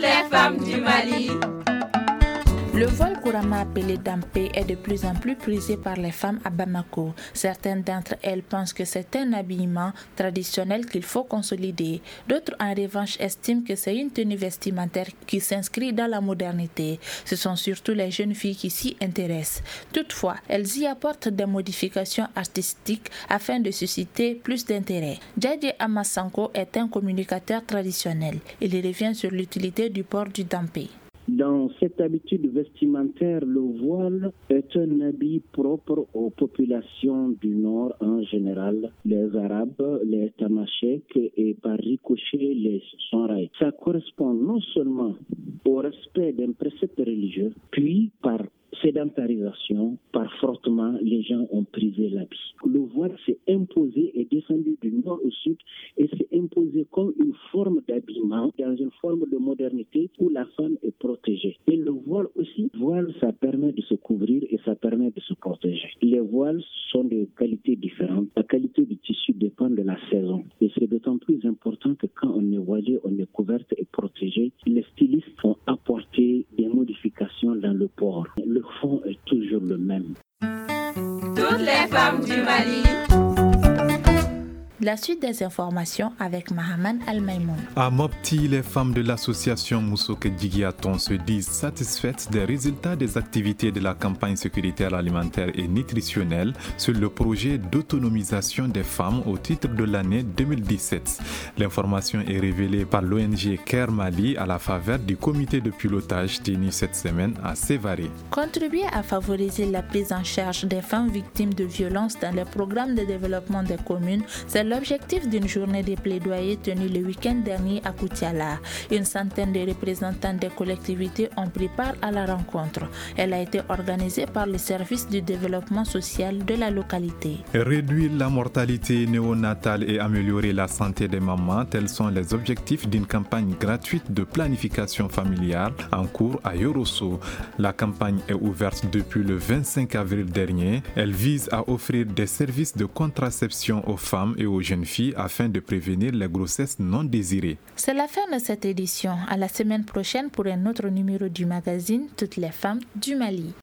les femmes du Mali. Le voile couramment appelé dampé est de plus en plus prisé par les femmes à Bamako. Certaines d'entre elles pensent que c'est un habillement traditionnel qu'il faut consolider. D'autres, en revanche, estiment que c'est une tenue vestimentaire qui s'inscrit dans la modernité. Ce sont surtout les jeunes filles qui s'y intéressent. Toutefois, elles y apportent des modifications artistiques afin de susciter plus d'intérêt. Djadje Amasanko est un communicateur traditionnel. Il revient sur l'utilité du port du dampé. Dans cette habitude vestimentaire, le voile est un habit propre aux populations du Nord en général, les Arabes, les Tamasheks et par ricochet les Sonrai. Ça correspond non seulement au respect d'un précepte religieux, puis par sédentarisation, par frottement, les gens ont prisé l'habit. Le voile s'est imposé et descendu du nord au sud et s'est imposé comme une forme d'habillement, dans une forme de modernité où la femme est protégée. Et le voile aussi, ça permet de se couvrir et ça permet de se protéger. Les voiles sont de qualités différentes. La qualité du tissu dépend de la saison. Et c'est d'autant plus important que quand on est voilé, on est couverte et protégée. Les stylistes ont apporté des modifications dans le port. Le fond est toujours le même. Toutes les femmes du Mali. La suite des informations avec Mahaman Al-Maïmoun. À Mopti, les femmes de l'association Moussoke Djigiaton se disent satisfaites des résultats des activités de la campagne sécuritaire alimentaire et nutritionnelle sur le projet d'autonomisation des femmes au titre de l'année 2017. L'information est révélée par l'ONG Care Mali à la faveur du comité de pilotage tenu cette semaine à Sévaré. Contribuer à favoriser la prise en charge des femmes victimes de violences dans les programmes de développement des communes, c'est l'objectif d'une journée de plaidoyer tenue le week-end dernier à Koutiala. Une centaine de représentants des collectivités ont pris part à la rencontre. Elle a été organisée par le service du développement social de la localité. Réduire la mortalité néonatale et améliorer la santé des mamans, tels sont les objectifs d'une campagne gratuite de planification familiale en cours à Yorosso. La campagne est ouverte depuis le 25 avril dernier. Elle vise à offrir des services de contraception aux femmes et aux jeunes filles afin de prévenir les grossesses non désirées. C'est la fin de cette édition. À la semaine prochaine pour un autre numéro du magazine Toutes les femmes du Mali.